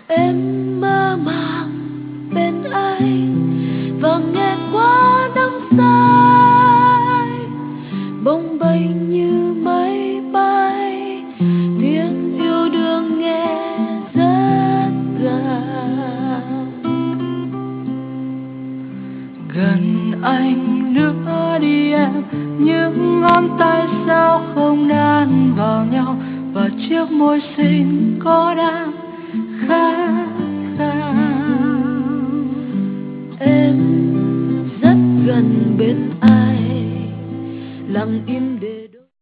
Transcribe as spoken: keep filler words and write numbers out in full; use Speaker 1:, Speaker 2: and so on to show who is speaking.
Speaker 1: Em mơ màng bên anh và nghe qua nắng say, bồng bềnh như mây bay, tiếng yêu đương nghe rất gần. Gần anh nữa đi em, những ngón tay sao không đan vào nhau, và chiếc môi xinh có đang khát khao. Em rất gần bên ai, lặng im để